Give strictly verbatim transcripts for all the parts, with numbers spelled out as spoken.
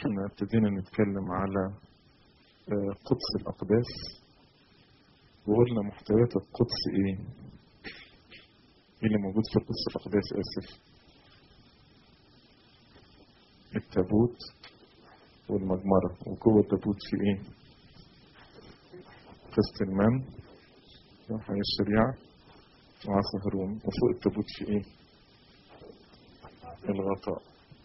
كنا ابتدينا نتكلم على قدس الأقداس، وقلنا محتويات القدس ايه؟ ايه اللي موجود في قدس الأقداس؟ آسف، التابوت والمجمرة، وجوه التابوت في ايه؟ قسط المن وحي الشريعة وعصا هارون، وفوق التابوت في ايه؟ الغطاء.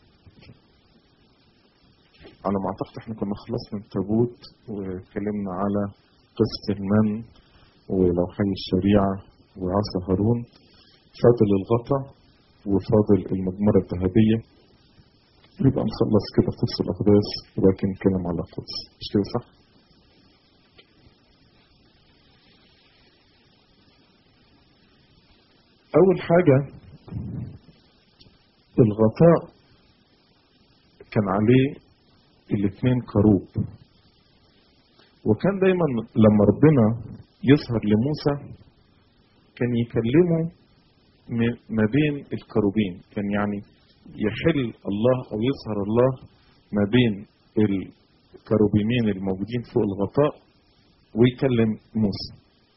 على ما اعتقد احنا كنا خلصنا التابوت واتكلمنا على قسط المن ولوحي الشريعة وعصا هارون. فاضل الغطاء وفاضل المجمرة الذهبية، يبقى نخلص كده قدس الأقداس ولكن نتكلم على القدس. مش كده صح؟ أول حاجة الغطاء كان عليه الاثنين كروب، وكان دايما لما ربنا يظهر لموسى كان يكلمه ما بين الكروبين، كان يعني يحل الله أو يظهر الله ما بين الكروبيمين الموجودين فوق الغطاء ويكلم موسى.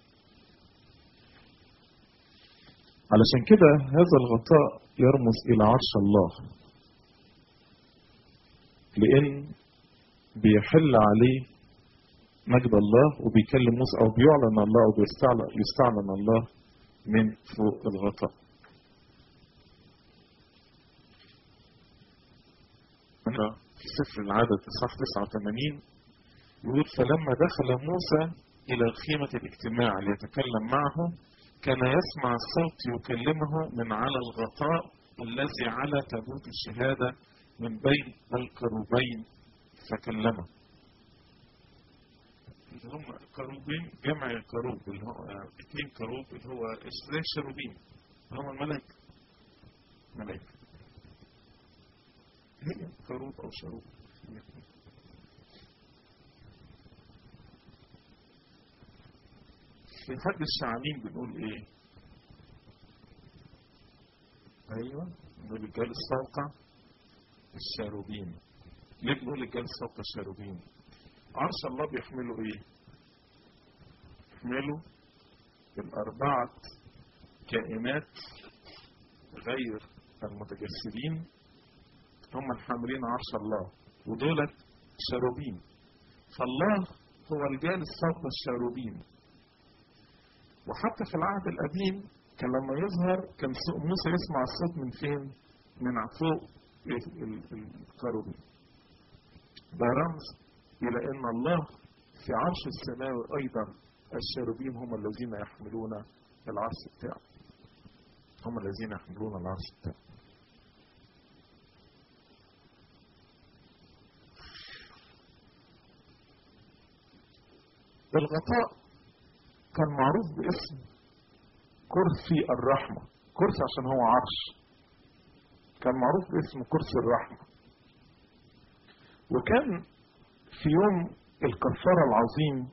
علشان كده هذا الغطاء يرمز إلى عرش الله، لأن بيحل عليه مجد الله وبيكلم موسى، أو بيعلن الله أو بيستعلن الله من فوق الغطاء. في سفر العدد إصحاح تسعة وثمانين يقول: فلما دخل موسى إلى خيمة الاجتماع ليتكلم معه كان يسمع الصوت يكلمه من على الغطاء الذي على تابوت الشهادة من بين الكروبين فكلمه. اللي هم كروبين جمع كروب، اللي هو اثنين كروب اللي هو زي الشروبين اللي هم الملائكة. ملائكة هي كروب أو شروب. في حد الشعانين بنقول ايه؟ ايوه بنقول الجالس فوق الشاروبين. ليه بنقول الجالس فوق الشاروبين؟ عرش الله بيحملوا ايه؟ بيحملوا الأربعة كائنات غير المتجسدين، هم الحاملين عرش الله، ودولت شاروبين. فالله هو الجالس فوق الشاروبين. وحتى في العهد القديم كان لما يظهر كان موسى يسمع الصوت من فين؟ من فوق الكروبين. ده رمز إلى أن الله في عرش السماوي أيضا الشاروبين هم الذين يحملون العرش بتاعه، هم الذين يحملون العرش بتاعه. الغطاء كان معروف باسم كرسي الرحمة. كرسي عشان هو عرش، كان معروف باسم كرسي الرحمة. وكان في يوم الكفارة العظيم،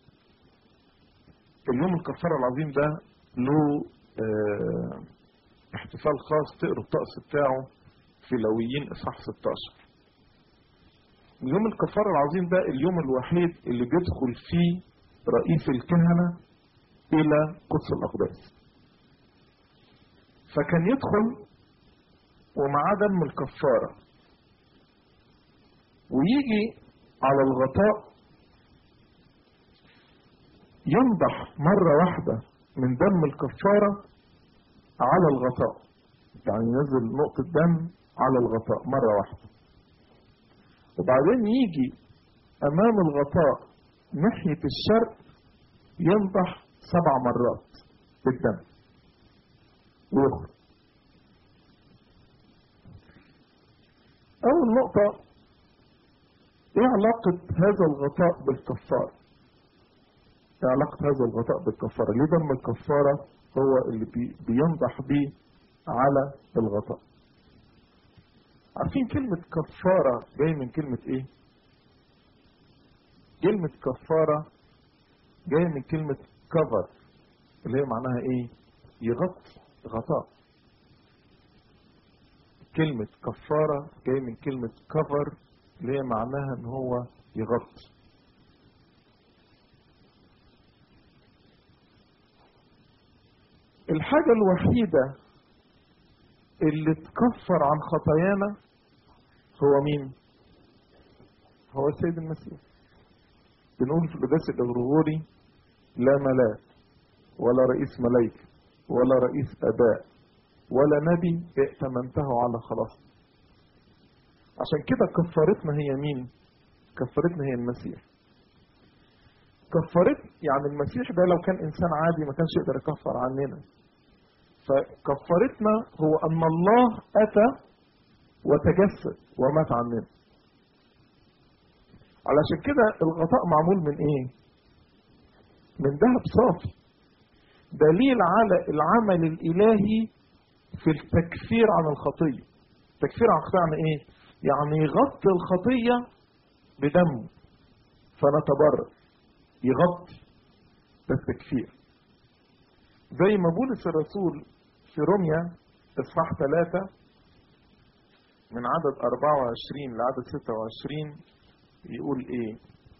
اليوم الكفارة العظيم ده له اه احتفال خاص، تقروا الطقس بتاعه في لويين اصحاح ستاشر. يوم الكفارة العظيم ده اليوم الوحيد اللي بيدخل فيه رئيس الكهنة إلى قدس الأقداس. فكان يدخل ومعاه دم الكفارة، ويجي على الغطاء ينضح مرة واحدة من دم الكفارة على الغطاء، يعني ينزل نقطة دم على الغطاء مرة واحدة، وبعدين يجي أمام الغطاء ناحية الشرق ينضح سبع مرات بالدم ويخرج. أول نقطة، إيه علاقة هذا الغطاء بالكفارة؟ إيه علاقة هذا الغطاء بالكفارة؟ ليه دم الكفارة هو اللي بي بينضح بيه على الغطاء؟ عارفين كلمة كفارة جاي من كلمة إيه؟ كلمة كفارة جاي من كلمة كفر، اللي هي معناها إيه؟ يغطي، غطاء. كلمة كفارة جاي من كلمة كفر اللي اللي هي معناها ان هو يغطي. الحاجة الوحيدة اللي تكفر عن خطايانا هو مين؟ هو السيد المسيح. بنقول في القداس الغرغوري: لا ملاك ولا رئيس ملائكة ولا رئيس اباء ولا نبي ائتمنته على خلاص. عشان كده كفارتنا هي مين؟ كفارتنا هي المسيح. كفارت يعني المسيح ده لو كان انسان عادي ما كانش يقدر يكفر عننا. فكفارتنا هو ان الله اتى وتجسد ومات عننا. علشان كده الغطاء معمول من ايه؟ من ذهب صافي، دليل على العمل الالهي في التكفير عن الخطيه. تكفير عن الخطيه يعني ايه؟ يعني يغطي الخطيه بدمه فنتبرر. يغطي، ده التكفير. زي ما بولس الرسول في روميا اصحاح ثلاثة من عدد أربعة وعشرين لعدد ستة وعشرين يقول ايه؟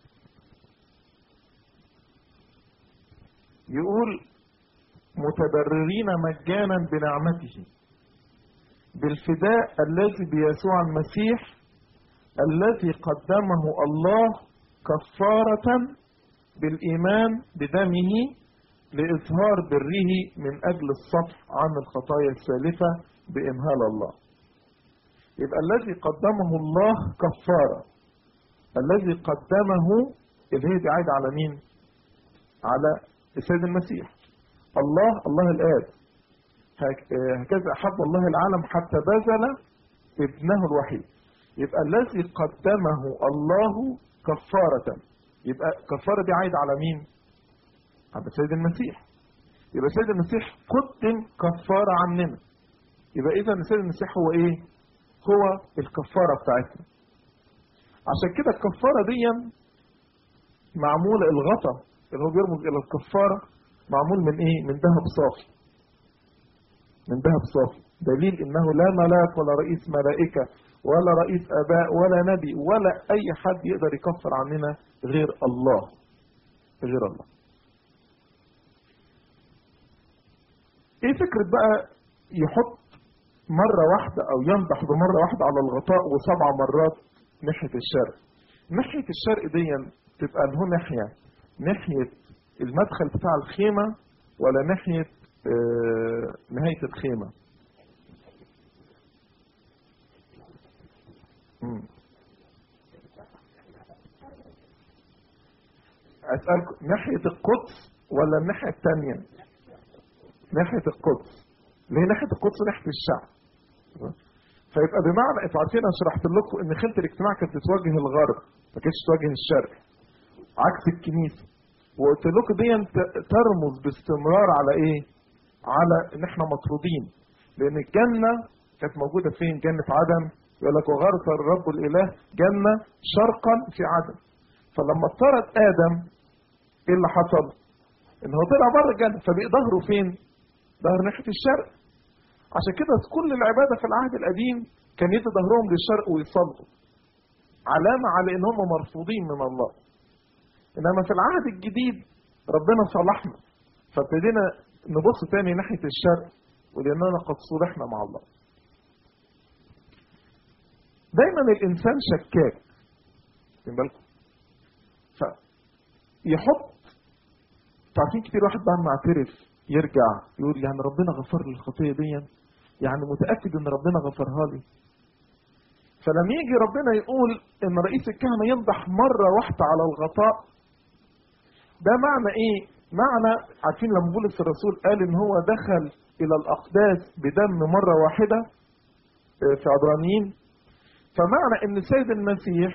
يقول: متبررين مجانا بنعمته بالفداء الذي بيسوع المسيح الذي قدمه الله كفارة بالإيمان بدمه لإظهار بره من أجل الصفح عن الخطايا السالفة بإمهال الله. يبقى الذي قدمه الله كفارة، الذي قدمه اللي هي دي عايدة على مين؟ على السيد المسيح. الله الله الآب هكذا أحب الله العالم حتى بذل ابنه الوحيد. يبقى الذي قدمه الله كفارة، يبقى كفارة دي عايدة على مين؟ على السيد المسيح. يبقى السيد المسيح قدم كفارة عننا. يبقى إذا السيد المسيح هو إيه؟ هو الكفارة بتاعتنا. عشان كده الكفارة دي معمولة، الغطا اللي هو بيرمز إلى الكفارة معمول من إيه؟ من ذهب صافي. من ذهب صافي، دليل إنه لا ملاك ولا رئيس ملائكة ولا رئيس آباء ولا نبي ولا أي حد يقدر يكفر عننا غير الله. غير الله. إيه فكرة بقى يحط مرة واحدة أو ينضح بمرة واحدة على الغطاء وسبع مرات ناحية الشرق؟ ناحية الشرق دي تبقى له ناحية ناحية المدخل بتاع الخيمة ولا ناحية آه نهاية الخيمة؟ مم. أسألكم ناحية القدس ولا الناحية الثانية؟ ناحية القدس. ليه ناحية القدس؟ ناحية الشعب. فيبقى بمعنى انتوا عارفين انا شرحت لكم ان خيمة الاجتماع كانت بتواجه الغرب ما كانتش تواجه الشرق عكس الكنيسة. وقلت لكم دي ترمز باستمرار على ايه؟ على ان احنا مطرودين. لان الجنة كانت موجودة فين؟ جنة عدن. يقول لك: وغرس الرب الاله جنة شرقا في عدن. فلما اضطرد ادم ايه اللي حصل؟ ان هو طلع بره الجنة، فبقى ظهره فين؟ ظهر ناحية الشرق. عشان كده كل العبادة في العهد القديم كان يدي ظهرهم للشرق ويصلوا، علامة على ان هم مرفوضين من الله. انما في العهد الجديد ربنا صلحنا فابتدينا نبص تاني ناحية الشرق ولاننا قد صلحنا مع الله. دايما الانسان شكاك، خدين بالكم، فيحط تعرفين كتير واحد بعد ما اعترف يرجع يقول يعني ربنا غفر لي الخطيه دي، يعني متاكد ان ربنا غفرها لي. فلما يجي ربنا يقول ان رئيس الكهنه ينضح مره واحده على الغطاء، ده معنى ايه؟ معنى عارفين لما بولس الرسول قال ان هو دخل الى الاقداس بدم مره واحده في عبرانيين، فمعنى ان السيد المسيح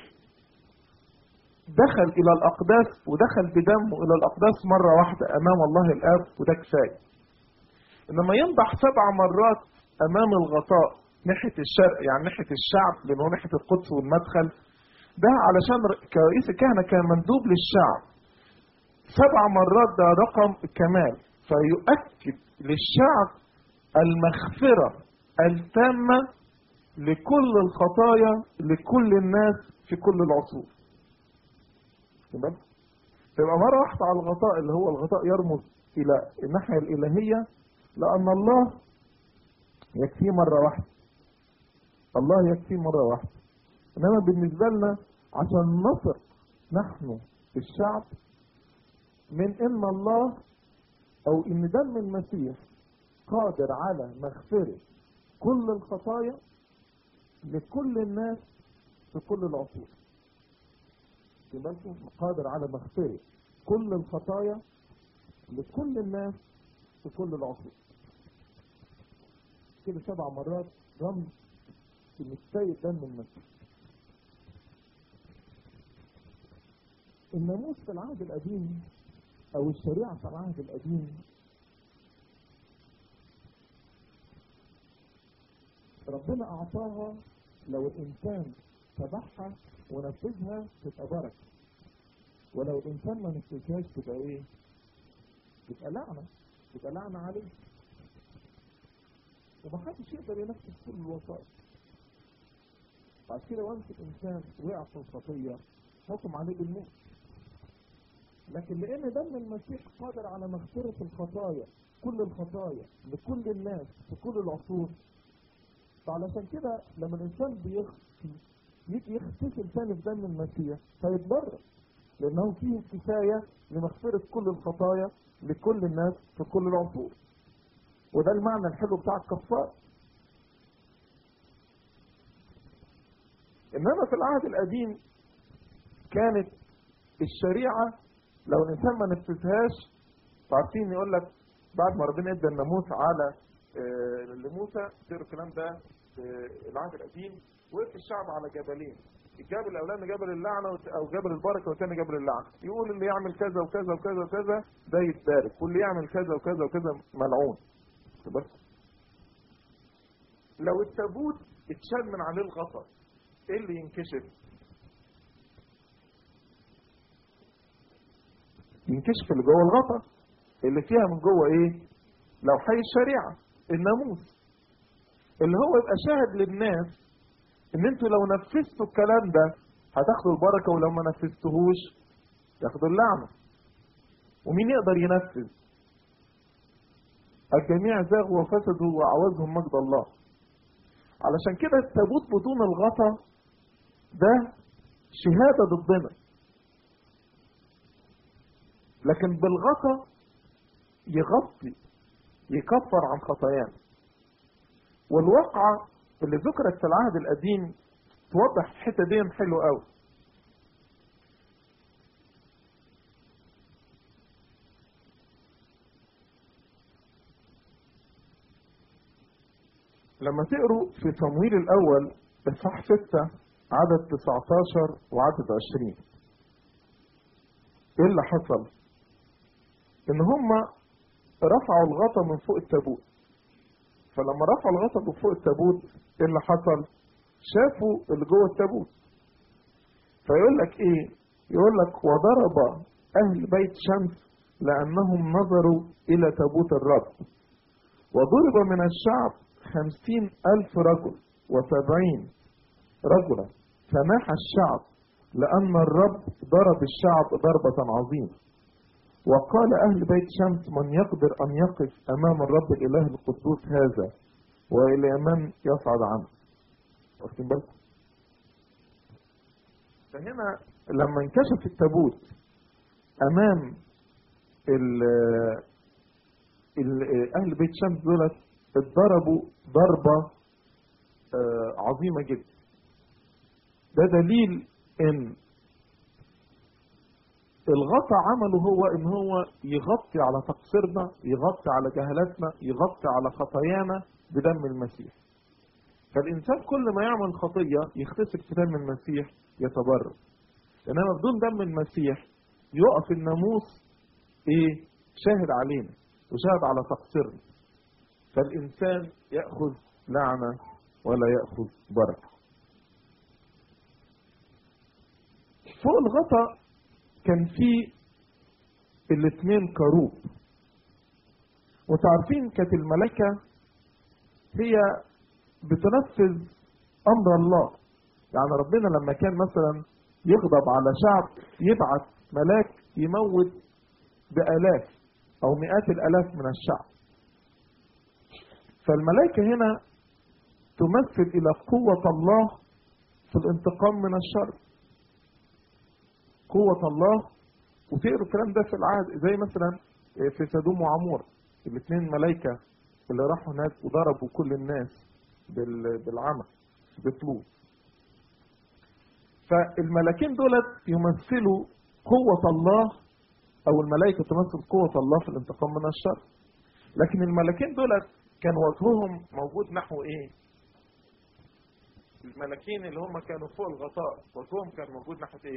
دخل الى الاقداس ودخل بدمه الى الاقداس مره واحده امام الله الاب، وده كفايه. انما ينضح سبع مرات امام الغطاء ناحيه الشرق يعني ناحيه الشعب لانه ناحيه القدس والمدخل، ده علشان كرئيس الكهنه كان مندوب للشعب. سبع مرات ده رقم الكمال، فيؤكد للشعب المغفره التامه لكل الخطايا لكل الناس في كل العصور. تمام؟ تبقى مرة واحدة على الغطاء اللي هو الغطاء يرمز إلى الناحية الإلهية، لأن الله يكفيه مرة واحدة، الله يكفيه مرة واحدة. إنما بالنسبة لنا عشان نثق نحن الشعب من إن الله أو إن دم المسيح قادر على مغفرة كل الخطايا لكل الناس في كل العصور. بالكم قادر على مغفرة كل الخطايا لكل الناس في كل العصور. كده سبع مرات رمز في مستوى دم المسيح. الناموس في العهد القديم او الشريعة في العهد القديم ربنا اعطاها لو الانسان تبعها ونفذها تبقى بركة، ولو الانسان ما نفذهاش تبقى ايه؟ تبقى لعنة، تبقى لعنة عليه. ومحدش يقدر ينفذ كل الوصايا. بعد كده وانت الانسان وقع في الخطية حكم عليه بالموت. لكن لان دم المسيح قادر على مغفرة الخطايا كل الخطايا لكل الناس في كل العصور، فعلشان كده لما الانسان بيخفي يجي يغتسل ثاني في دم المسيح فيتبرر، لانه فيه كفاية لمغفرة كل الخطايا لكل الناس في كل العصور. وده المعنى الحلو بتاع الكفار. انما في العهد القديم كانت الشريعة لو الانسان ما نفذهاش، عارفين يقول لك بعد ما ربنا ادى الناموس على آه لموسى، تقرا الكلام ده في العهد القديم، وقف الشعب على جبلين، الجبل الاولاني جبل اللعنه او جبل البركه والثاني جبل اللعنه، يقول اللي يعمل كذا وكذا وكذا وكذا ده يتبارك، واللي يعمل كذا وكذا وكذا ملعون. بس لو التابوت اتشال من عليه الغطا ايه اللي ينكشف؟ ينكشف اللي جوه الغطا اللي فيها من جوه ايه؟ لو حي الشريعه الناموس اللي هو يبقى شاهد للناس ان انتوا لو نفذتوا الكلام ده هتاخدوا البركه، ولو ما نفذتوهوش تاخدوا اللعنه. ومين يقدر ينفذ؟ الجميع زاغوا وفسدوا وعوزهم مجد الله. علشان كده التابوت بدون الغطا ده شهاده ضدنا، لكن بالغطا يغطي يكفر عن خطايانا. والواقعة اللي ذكرت في العهد القديم توضح الحته دي حلو قوي. لما تقروا في صمويل الاول اصحاح ستة عدد تسعتاشر وعدد عشرين ايه اللي حصل؟ ان هم رفعوا الغطا من فوق التابوت. فلما رفعوا الغطا من فوق التابوت ايه اللي حصل؟ شافوا اللي جوه التابوت. فيقول لك ايه؟ يقول لك وضرب اهل بيت شمس لانهم نظروا الى تابوت الرب، وضرب من الشعب خمسين الف رجل وسبعين رجلا، فناح الشعب لان الرب ضرب الشعب ضربة عظيمة. وقال اهل بيت شمس من يقدر ان يقف امام الرب الاله القدوس هذا، والى من يصعد عنه. واخدين بالكم؟ فهنا لما انكشف التابوت امام ال ال اهل بيت شمس دولت اتضربوا ضربة عظيمة جدا. ده دليل ان الغطا عمله هو ان هو يغطي على تقصيرنا، يغطي على جهلاتنا، يغطي على خطايانا بدم المسيح. فالانسان كل ما يعمل خطية يختسب في دم المسيح يتبرر. انما بدون دم المسيح يقف الناموس ايه؟ شاهد علينا وشاهد على تقصيرنا، فالانسان يأخذ لعنة ولا يأخذ بركة. فوق الغطا كان في الاثنين كروب، وتعرفين كانت الملائكة هي بتنفذ أمر الله. يعني ربنا لما كان مثلا يغضب على شعب يبعث ملاك يموت بآلاف أو مئات الآلاف من الشعب. فالملائكة هنا تمثل إلى قوة الله في الانتقام من الشر. قوة الله. وتقروا الكلام ده في العهد زي مثلا في سدوم وعمور، الاثنين ملائكة اللي راحوا هناك وضربوا كل الناس بالعمى بطلوب. فالملاكين دولت يمثلوا قوة الله، أو الملائكة تمثل قوة الله في الانتقام من الشر. لكن الملاكين دولت كان وجههم موجود نحو إيه؟ الملاكين اللي هم كانوا فوق الغطاء وجههم كان موجود نحو إيه؟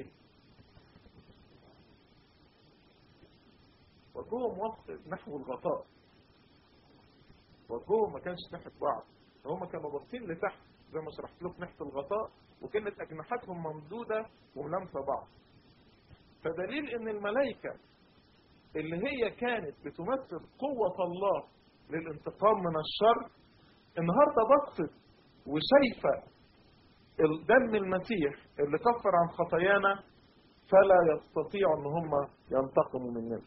وجههم وسط نحو الغطاء، وجههم ما كانش ناحية بعض، هم كانوا باصين لتحت زي ما شرحت لكم ناحية الغطاء، وكانت أجنحتهم ممدودة وملامسة بعض. فدليل إن الملائكة اللي هي كانت بتمثل قوة الله للانتقام من الشر النهارده بصت وشايفة دم المسيح اللي كفر عن خطايانا، فلا يستطيعوا ان هم ينتقموا مننا.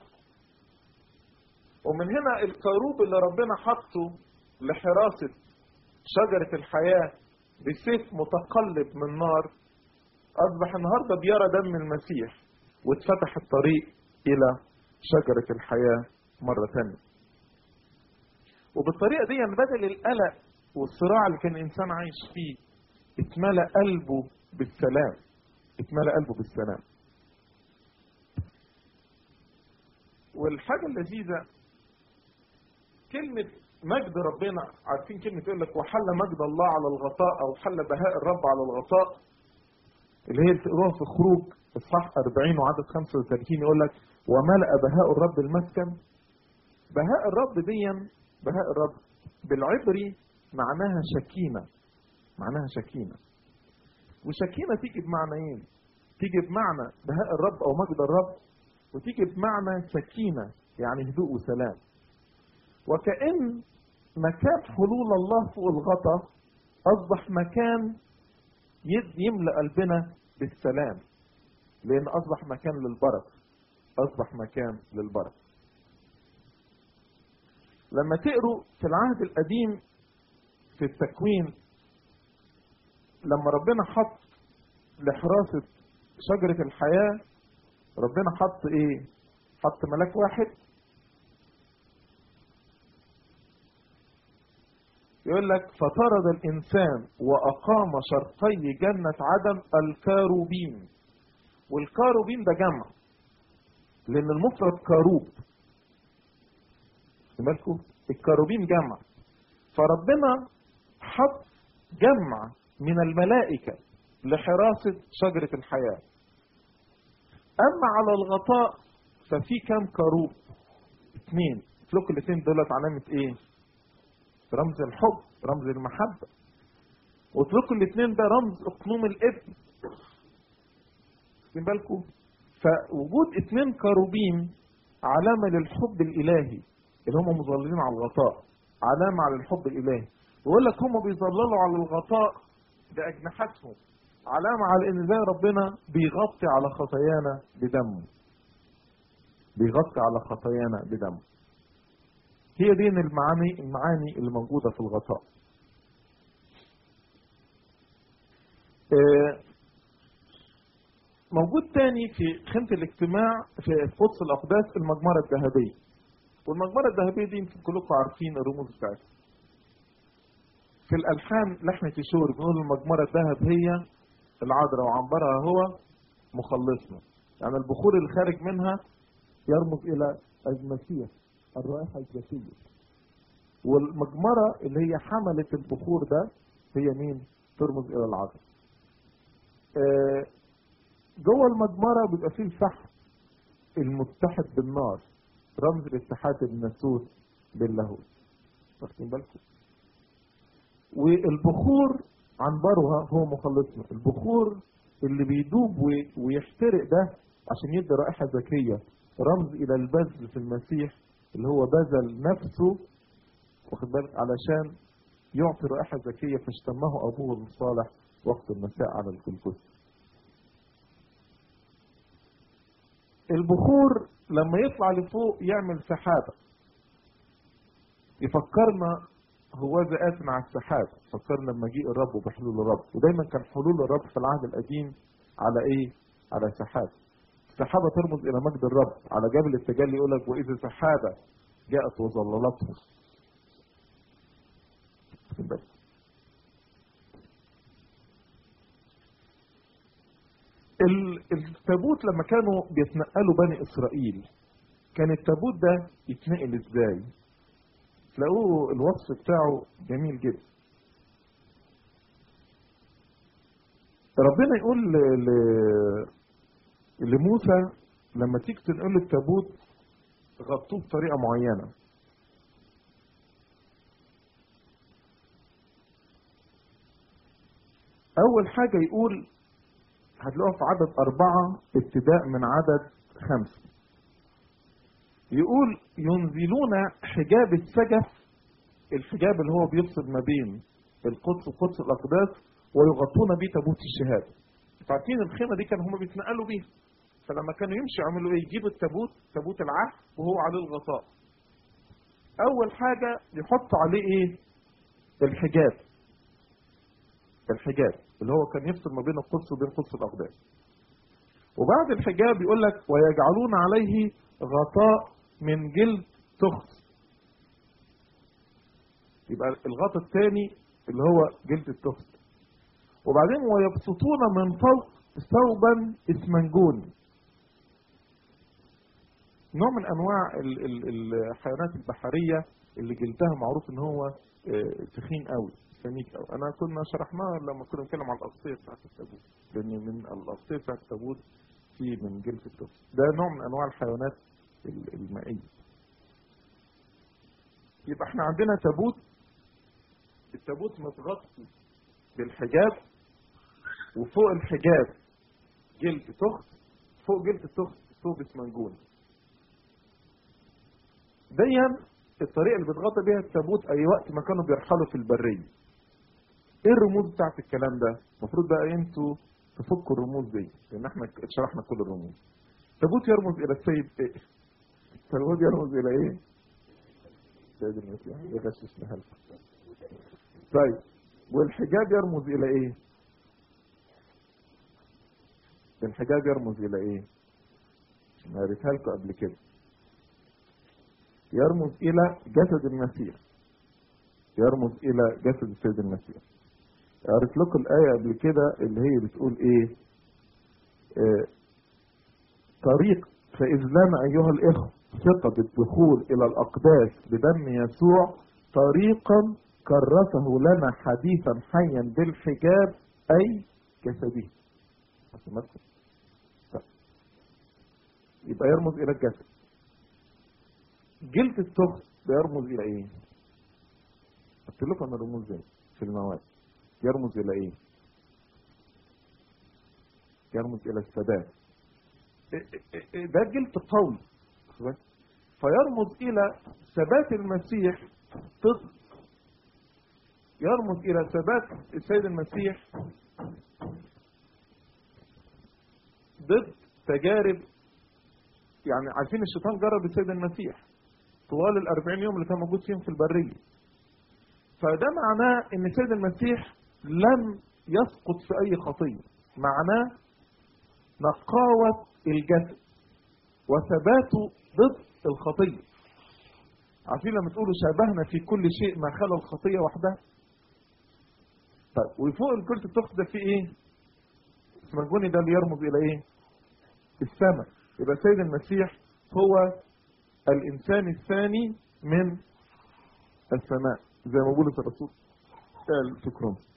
ومن هنا الكروب اللي ربنا حطه لحراسة شجرة الحياة بسيف متقلب من نار أصبح النهارده بيرى دم المسيح واتفتح الطريق إلى شجرة الحياة مرة ثانية. وبالطريقة دي بدل القلق والصراع اللي كان الإنسان عايش فيه اتملأ قلبه بالسلام، اتملأ قلبه بالسلام. والحاجة اللذيذة كلمة مجد ربنا، عارفين كلمة يقول لك وحل مجد الله على الغطاء أو حل بهاء الرب على الغطاء، اللي هي بتقروها في خروج اصحاح أربعين وعدد خمسة وثلاثين يقول لك وملأ بهاء الرب المسكن. بهاء الرب ديا بهاء الرب بالعبري معناها شكينة، معناها شكينة. وشكينة تيجي بمعنيين، تيجي بمعنى بهاء الرب أو مجد الرب، وتيجي بمعنى سكينة يعني هدوء وسلام. وكأن مكان حلول الله فوق الغطاء أصبح مكان يملأ قلبنا بالسلام، لأن أصبح مكان للبركة، أصبح مكان للبركة. لما تقروا في العهد القديم في التكوين لما ربنا حط لحراسة شجرة الحياة ربنا حط ايه؟ حط ملاك واحد يقول لك فطرد الإنسان وأقام شرقي جنة عدن الكاروبين. والكاروبين ده جمع لأن المفرد كاروب، مالكم الكاروبين جمع، فربنا حط جمع من الملائكة لحراسة شجرة الحياة. أما على الغطاء ففي كم كاروب؟ اثنين. تلوك الاثنين دولت علامة ايه؟ رمز الحب، رمز المحبة. وتلوك الاثنين ده رمز اقنوم الابن. خدين بالكم؟ فوجود اثنين كاروبين علامة للحب الإلهي اللي هم مظللين على الغطاء، علامة على الحب الإلهي. ويقول لك هم بيظللوا على الغطاء بأجنحتهم، علامة على إن زي ربنا بيغطي على خطايانا بدمه، بيغطي على خطايانا بدمه. هي دي المعاني المعاني اللي موجودة في الغطاء. موجود تاني في خيمة الاجتماع في قدس الأقداس المجمرة الذهبية. والمجمرة الذهبية دي يمكن كلكم عارفين الرموز بتاعتها. في الألحان لحن تشور بنقول المجمرة الذهب هي العذراء وعنبرها هو مخلصنا. يعني البخور اللي خارج منها يرمز إلى المسيح الرائحة الذاتية. والمجمرة اللي هي حملة البخور ده هي مين؟ ترمز إلى العذراء. آه جوه المجمرة بيبقى فيه الفحم المتحد بالنار، رمز الاتحاد الناسوت باللاهوت. واخدين بالكم؟ والبخور عنبرها هو مخلصنا. البخور اللي بيدوب ويحترق ده عشان يدي رائحة ذكية، رمز إلى البذل في المسيح اللي هو بذل نفسه، واخد بالك، علشان يعطي رائحة زكية فاشتمه أبوه الصالح وقت المساء على الجلجثة. البخور لما يطلع لفوق يعمل سحابة، يفكرنا هو ذات مع السحاب، فكرنا بمجيء الرب وبحلول الرب. ودايما كان حلول الرب في العهد القديم على ايه؟ على سحاب. السحابة ترمز الى مجد الرب. على جبل التجلي يقول لك واذا سحابة جاءت وظللته. التابوت لما كانوا بيتنقلوا بني اسرائيل كان التابوت ده يتنقل ازاي؟ تلاقوه الوصف بتاعه جميل جدا. ربنا يقول لموسى لما تيجي تنقل التابوت غطوه بطريقه معينه. اول حاجه يقول هتلاقوها في عدد أربعة ابتداء من عدد خمسة. يقول ينزلون حجاب السجف، الحجاب اللي هو بيفصل ما بين القدس وقدس الأقداس، ويغطون به تابوت الشهادة. عارفين الخيمة دي كانوا هم بيتنقلوا بيها، فلما كانوا يمشوا يعملوا ايه؟ يجيبوا التابوت، تابوت العهد، وهو عليه الغطاء. أول حاجة يحط عليه ايه؟ الحجاب. الحجاب اللي هو كان يفصل ما بين القدس وبين قدس الأقداس. وبعد الحجاب يقول لك ويجعلون عليه غطاء من جلد تخت. يبقى الغطاء الثاني اللي هو جلد التخت. وبعدين ويبسطون من فوق ثوبا اسمنجون، نوع من انواع ال ال الحيوانات البحريه اللي جلدها معروف ان هو تخين قوي، سميك قوي. انا كنا شرحناها لما كنا بنتكلم على الاغطيه بتاعت التابوت، لان من الاغطيه بتاعت التابوت في من جلد التخت. ده نوع من انواع الحيوانات المائيه. يبقى احنا عندنا تابوت، التابوت متغطي بالحجاب، وفوق الحجاب جلد تخت، فوق جلد التخت ثوب اسمنجون. ديا الطريقه اللي بتغطى بيها التابوت اي وقت ما كانوا بيرحلوا في البريه. ايه الرموز بتاعت الكلام ده؟ المفروض بقى انتوا تفكوا الرموز دي، لان احنا شرحنا كل الرموز. التابوت يرمز الى السيد ايه؟ التابوت يرمز الى ايه؟ سيد المسيح. يغششنا هلك. طيب والحجاب يرمز الى ايه؟ الحجاب يرمز الى ايه؟ انا قريتها لكم قبل كده. يرمز الى جسد المسيح. يرمز الى جسد السيد المسيح. قريت لكم الايه قبل كده اللي هي بتقول ايه؟ آه طريق فاذ لنا ايها الاخوه ثقه بالدخول الى الاقداس بدم يسوع طريقا كرسه لنا حديثا حيا بالحجاب اي جسده. يبقى يرمز الى الجسد. جلد التخت ده يرمز الى ايه؟ قلت لكم انا الرموز دي في المواد. يرمز الى ايه؟ يرمز الى الثبات. ده جلد قوي، فيرمز الى ثبات المسيح ضد، يرمز الى ثبات السيد المسيح ضد تجارب. يعني عارفين الشيطان جرب السيد المسيح طوال الأربعين يوم اللي كان موجود فيهم في البرية. فده معناه ان السيد المسيح لم يسقط في اي خطية. معناه نقاوة الجسد وثباته ضد الخطية. عارفين لما تقولوا شابهنا في كل شيء ما خلا الخطية وحدها. طيب وفوق الجلد التخت ده في ايه؟ اسمنجوني ده اللي يرمز الى ايه؟ السماء. يبقى السيد المسيح هو الانسان الثاني من السماء زي ما بولس الرسول قال في كورنثوس.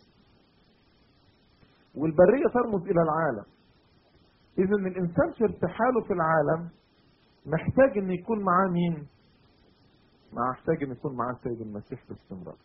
والبريه ترمز الى العالم. اذا الانسان في ارتحاله في العالم محتاج ان يكون معاه مين؟ مع محتاج ان يكون معاه السيد المسيح باستمرار.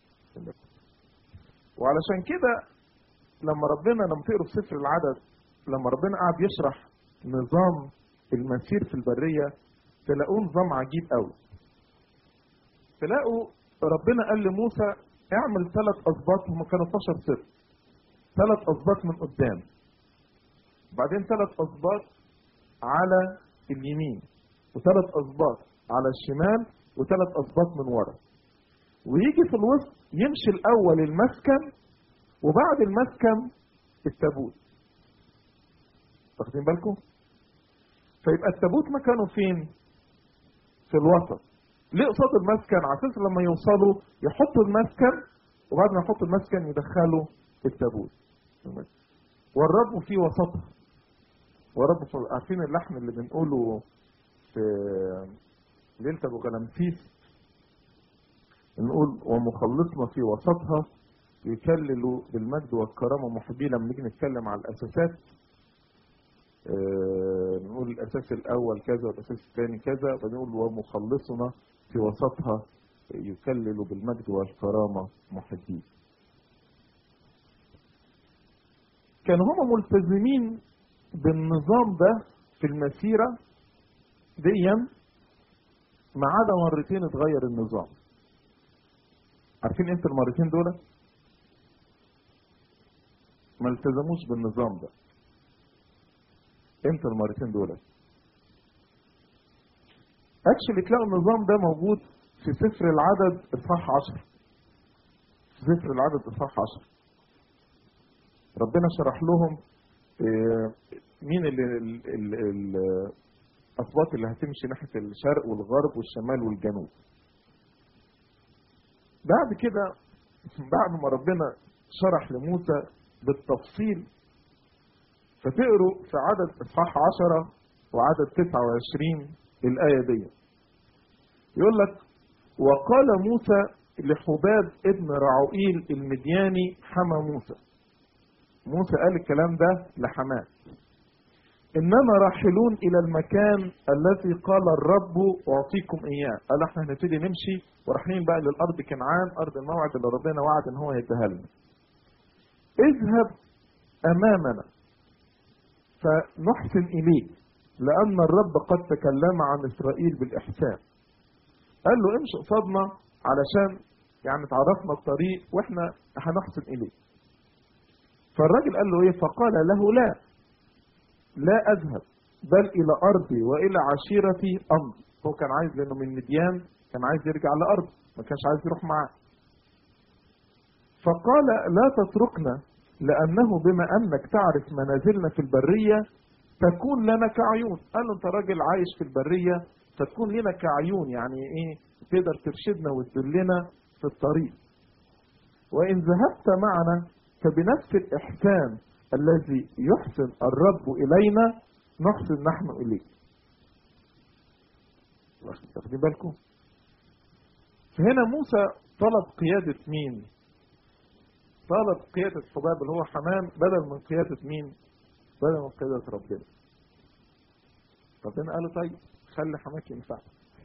وعلشان كده لما ربنا لما تقروا في سفر العدد لما ربنا قعد يشرح نظام المسير في البريه تلاقوه نظام عجيب قوي. تلاقوا ربنا قال لموسى اعمل ثلاث أسباط، هم كانوا اتناشر سبط، ثلاث أسباط من قدام، بعدين ثلاث أسباط على اليمين، وثلاث أسباط على الشمال، وثلاث أسباط من ورا، ويجي في الوسط يمشي الأول المسكن، وبعد المسكن التابوت. واخدين بالكم؟ فيبقى التابوت مكانه فين؟ في الوسط. ليه قصاد المسكن؟ على اساس لما يوصلوا يحطوا المسكن، وبعد ما يحطوا المسكن يدخلوا التابوت. والرب في وسطها. والرب في... عارفين اللحن اللي بنقوله في ليلة ابو غلامسيس، نقول ومخلصنا في وسطها يكلل بالمجد والكرامه محبي. لما نيجي نتكلم على الاساسات آه نقول الاساس الاول كذا والاساس الثاني كذا، ونقول ومخلصنا في وسطها يكلل بالمجد والكرامه محبي. كانوا هم ملتزمين بالنظام ده في المسيره ديا، ما عدا مرتين اتغير النظام. عارفين امتى المرتين دول؟ ما التزموش بالنظام ده. امتى المرتين دول؟ اكشلي تلاقوا النظام ده موجود في سفر العدد اصحاح عشرة. في سفر العدد اصحاح عشرة ربنا شرح لهم مين الاسباط اللي هتمشي ناحيه الشرق والغرب والشمال والجنوب. بعد كده بعد ما ربنا شرح لموسى بالتفصيل، فتقروا في عدد اصحاح عشرة وعدد تسعة وعشرين الايه دي، يقول لك وقال موسى لحباب ابن رعوئيل المدياني حمى موسى. موسى قال الكلام ده لحماه: اننا راحلون الى المكان الذي قال الرب اعطيكم اياه. قال احنا هنبتدي نمشي ورايحين بقى للارض كنعان، ارض الموعد اللي ربنا وعد ان هو هيديها لنا. اذهب امامنا فنحسن اليك لان الرب قد تكلم عن اسرائيل بالاحسان. قال له امشي قصادنا علشان يعني تعرفنا الطريق واحنا هنحسن اليك. فالراجل قال له ايه؟ فقال له لا لا اذهب بل الى ارضي والى عشيرتي امضي. هو كان عايز، لانه من مديان كان عايز يرجع لارض، ما كانش عايز يروح معاه. فقال لا تتركنا لانه بما انك تعرف منازلنا في البريه تكون لنا كعيون. قال له انت راجل عايش في البريه فتكون لنا كعيون، يعني ايه؟ تقدر ترشدنا وتدلنا في الطريق. وان ذهبت معنا فبنفس الاحسان الذي يحسن الرب الينا نحسن نحن اليك. واخدين بالكم؟ فهنا موسى طلب قياده مين؟ طلب قياده حباب اللي هو حمام، بدل من قياده مين؟ بدل من قياده ربنا. ربنا قال له طيب خلي حماك ينفع.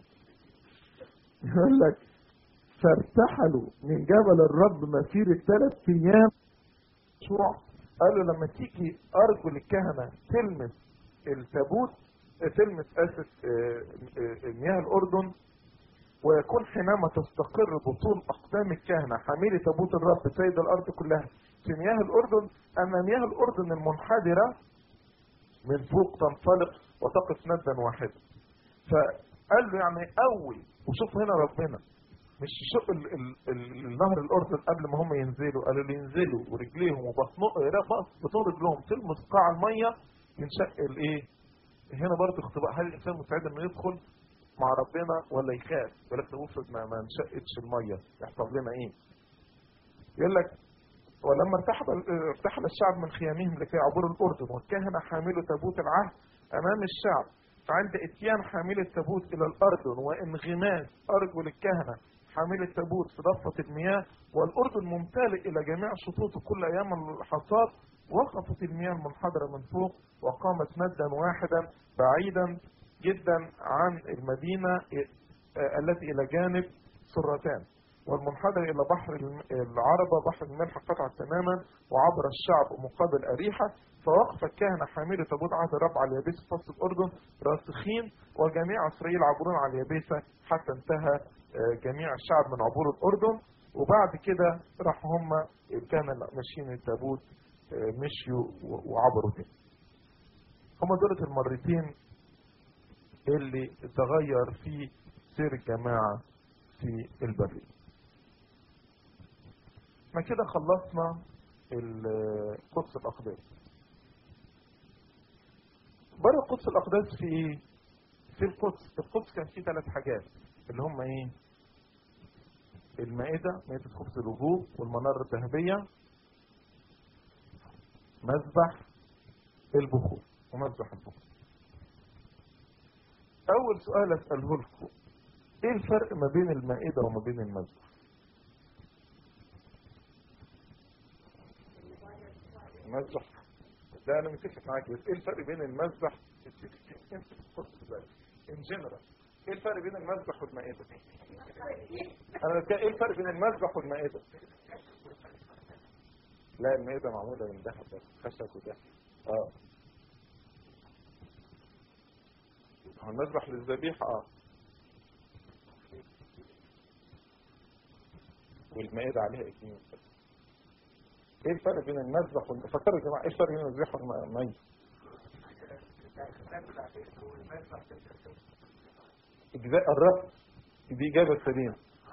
يقول لك فارتحلوا من جبل الرب مسيره ثلاث ايام. شوع قال له لما تيجي ارجل الكهنه تلمس التابوت، تلمس اسف مياه الاردن، ويكون حينما تستقر بطون اقدام الكهنه حاملي تابوت الرب سيد الارض كلها في مياه الاردن، ان مياه الاردن المنحدره من فوق تنطلق وتقف ندا واحدا. فقال له يعني اول، وشوف هنا ربنا مش شق ال ال ال النهر الاردن قبل ما هم ينزلوا، قالوا له ينزلوا ورجليهم وبطن رجلهم تلمس قاع الميه ينشق الايه. هنا برضه اختبار، هل الانسان مستعد انه يدخل مع ربنا ولا يخاف؟ يقول لك افرض ما, ما انشقتش الميه يحصل لنا ايه؟ يقول لك ولما ارتحل ارتحل الشعب من خيامهم لكي يعبروا الاردن والكهنه حاملوا تابوت العهد امام الشعب، فعند اتيان حامل التابوت الى الاردن وانغماس ارجل الكهنه حامل التابوت في ضفه المياه والاردن ممتلئ الى جميع شطوطه كل ايام الحصاد، وقفت المياه المنحدره من فوق وقامت مدا واحدا بعيدا جدا عن المدينه التي الى جانب سرتان، والمنحدر الى بحر العربه بحر الملح قطعا تماما، وعبر الشعب مقابل اريحه، فوقف الكهنه حامل تابوت عهد الرب على اليابسه في وسط الاردن راسخين، وجميع اسرائيل عبرون على اليابسه حتى انتهى جميع الشعب من عبور الاردن. وبعد كده راحوا هم كانوا ماشيين التابوت مشيوا وعبروا تاني. هم دولت المرتين اللي تغير في سير الجماعة في البرية. ما كده خلصنا القدس الأقداس. بره قدس الأقداس في ايه؟ في القدس. القدس كان فيه ثلاث حاجات اللي هم ايه؟ المائدة، مائدة خبز الوجوه، والمنارة الذهبية، مذبح البخور ومذبح البخور. أول سؤال أسأله لكم، ايه الفرق ما بين المائدة وما بين المذبح؟ المذبح ده انا متفق معاك، بس ايه الفرق بين المذبح ان جنرال؟ ايه الفرق بين المذبح والمائدة؟ انا بتكلم ايه الفرق بين المذبح والمائدة؟ لا المائدة معمولة من ذهب بس، خشب وذهب. اه هو المذبح للذبيحة اه، والمائدة عليها اثنين. ايه الفرق بين المذبح وال... فكروا يا جماعه ايه الفرق بين المذبح والمائدة؟ اجزاء الرب دي اجابه سليمه.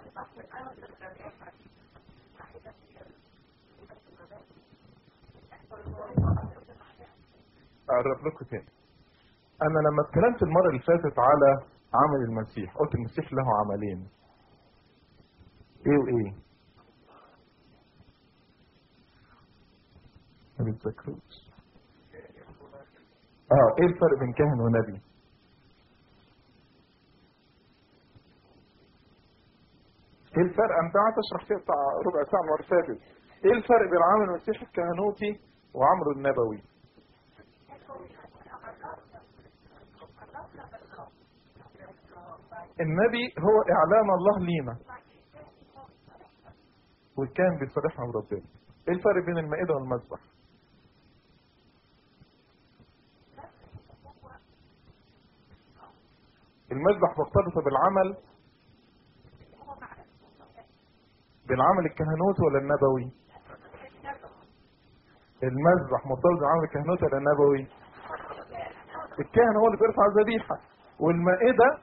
اقرب لكم تاني. انا لما اتكلمت المره اللي فاتت على عمل المسيح قلت المسيح له عملين، ايه وايه؟ ما بتذكروش؟ اه ايه الفرق بين كاهن ونبي؟ ايه الفرق؟ انا قعدت اشرح فيه بتاع ربع ساعه المره اللي فاتت. ايه الفرق بين عمل المسيح الكهنوتي وعمله النبوي؟ النبي هو اعلان الله لينا، والكاهن بيصرحنا بربنا. ايه الفرق بين المائدة والمذبح؟ المذبح مرتبطة بالعمل بالعمل الكهنوتي ولا النبوي؟ المذبح مرتبط بالعمل الكهنوتي ولا النبوي؟ الكاهن هو اللي بيرفع الذبيحة، والمائدة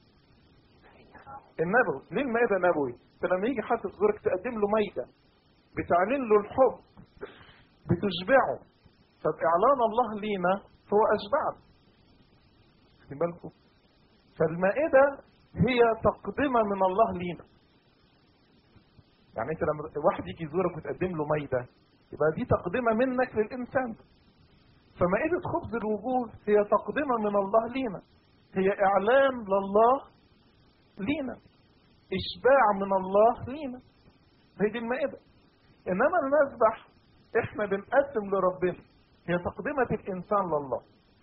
النبوي. ليه المائدة نبوي؟ فلما يجي حد يزورك تقدم له مائدة بتعلن له الحب، بتشبعه. فإعلان الله لينا هو أشبعنا. خدين بالكم؟ فالمائدة هي تقدمة من الله لينا. يعني انت لما واحد يجي يزورك وتقدم له مائدة يبقى دي تقدمة منك للإنسان. فمائدة خبز الوجوه هي تقدمة من الله لينا، هي إعلان لله لينا، إشباع من الله لينا، هي دي المائدة. إنما المذبح إحنا بنقدم لربنا، هي تقدمة الإنسان لله.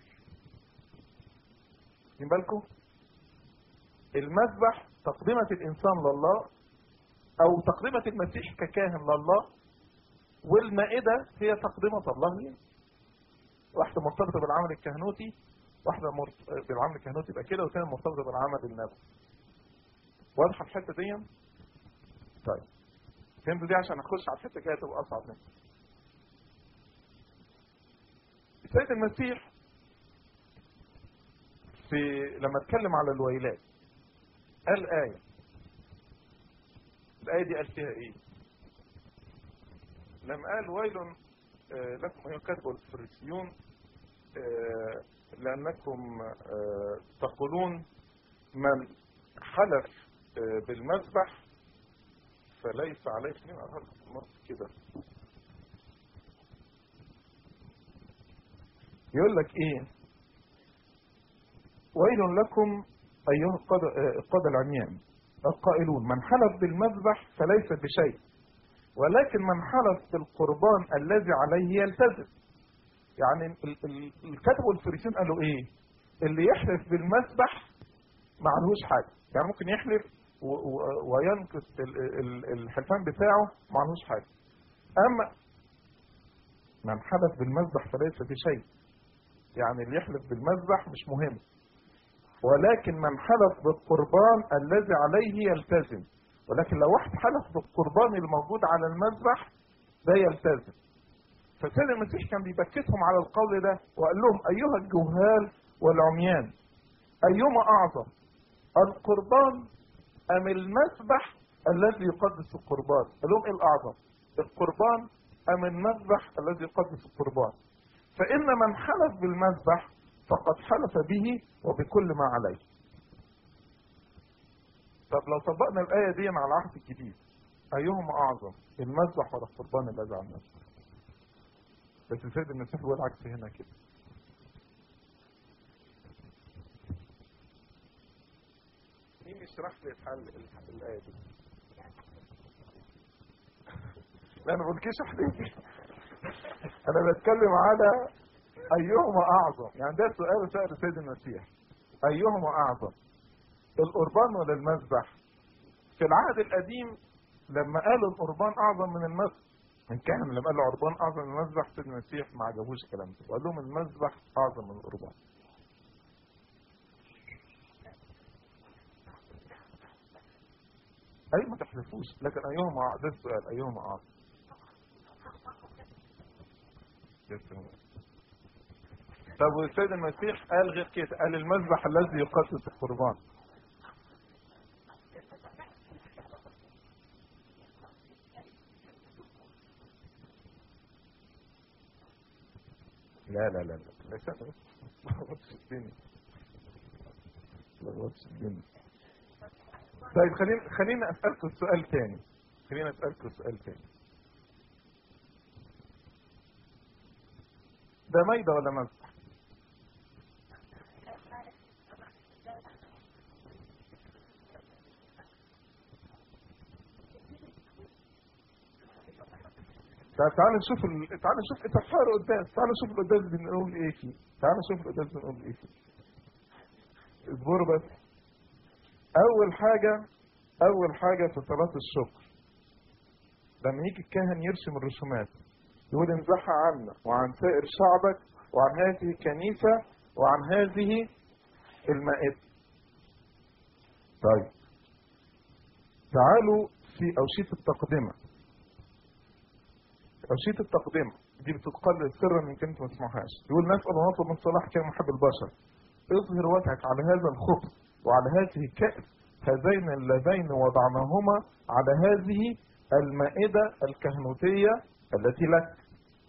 خدين بالكم؟ المذبح تقدمة الإنسان لله أو تقدمة المسيح ككاهن لله، والمائدة هي تقدمة الله لينا. واحدة مرتبطة بالعمل الكهنوتي، واحدة مرت... بالعمل الكهنوتي يبقى كده، وثانية مرتبطة بالعمل النبوي. واضحة الحتة دي؟ طيب فهمتوا دي؟ عشان اخش على الحتة الجاية تبقى اصعب منها. السيد المسيح في لما اتكلم على الويلات قال آية. الآية دي قال فيها ايه؟ لما قال ويل لكم أيها الكتبة والفريسيون لأنكم تقولون من حلف بالمذبح فليس عليه اثنين أظهر كده. يقول لك ايه؟ ويل لكم أيها القادة العميان القائلون من حلف بالمذبح فليس بشيء، ولكن من حلف بالقربان الذي عليه يلتزم. يعني الكتب والفريسيين قالوا ايه؟ اللي يحلف بالمذبح ما عليهوش حاجه، يعني ممكن يحلف وينقص الحلفان بتاعه ما عليهوش حاجه. اما من حلف بالمذبح فليس بشيء، يعني اللي يحلف بالمذبح مش مهم، ولكن من حلف بالقربان الذي عليه يلتزم. ولكن لو واحد حلف بالقربان الموجود على المذبح ده يلتزم. فسيد المسيح كان بيبكتهم على القول ده وقال لهم ايها الجهال والعميان ايهما اعظم القربان ام المذبح الذي يقدس القربان؟ قال لهم ايه الاعظم، القربان ام المذبح الذي يقدس القربان؟ فان من حلف بالمذبح فقد حلف به وبكل ما عليه. طب لو طبقنا الايه دي على العهد الجديد ايهما اعظم المذبح ولا القربان الذي على المذبح؟ بس السيد المسيح هو العكس هنا كده. مين يشرح لي الحل الايه دي؟ لا انا ما بقولكيش احلفي، انا بتكلم على ايهما اعظم. يعني ده سؤال سأل السيد المسيح ايهما اعظم القربان ولا المذبح؟ في العهد القديم لما قالوا القربان اعظم من المذبح، من كان لما قالوا القربان اعظم من المذبح السيد المسيح ما عجبوش الكلام ده وقال لهم المذبح اعظم من القربان. اي ما تحلفوش، لكن ايهما اعظم؟ ده السؤال ايهما اعظم. طب والسيد المسيح قال غير كده، قال المذبح الذي يقدس القربان. لا لا لا لا لا لخبطش الدنيا لخبطش الدنيا. طيب خلينا خلينا اسالكم سؤال تاني خلينا اسالكم سؤال تاني ده ميضة ولا مذبح؟ تعالوا نشوف ال... تعالوا نشوف التفسير قداس، تعالوا نشوف القداس بنقول ايه فيه، تعالوا نشوف القداس بنقول ايه فيه. اصبروا بس. اول حاجة اول حاجة في صلاة الشكر لما يجي الكاهن يرسم الرسومات يقول امسحها عنا وعن سائر شعبك وعن هذه الكنيسة وعن هذه المائدة. طيب تعالوا في أوشية التقدمة. أوشية التقدمة دي بتتقلل سرا من كنت ما تسمعهاش. يقول نسأل ونطلب من صلاح كان محب البشر اظهر وجهك على هذا الخبز وعلى هذه الكأس هذين اللذين وضعناهما على هذه المائدة الكهنوتية التي لك.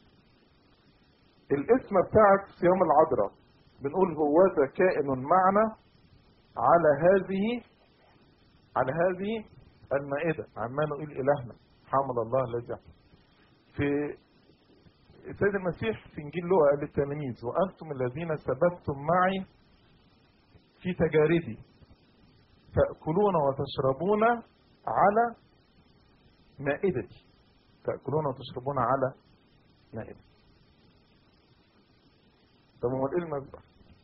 الاسم بتاعك صيام العذراء بنقول هوذا كائن معنا على هذه على هذه المائدة عمال نقول إلهنا حمل الله الذي. في السيد المسيح في انجيل لوقا قال للتلاميذ وانتم الذين ثبتتم معي في تجاربي تأكلون وتشربون على مائدتي. تأكلون وتشربون على مائدتي. طب امال ايه المذبح؟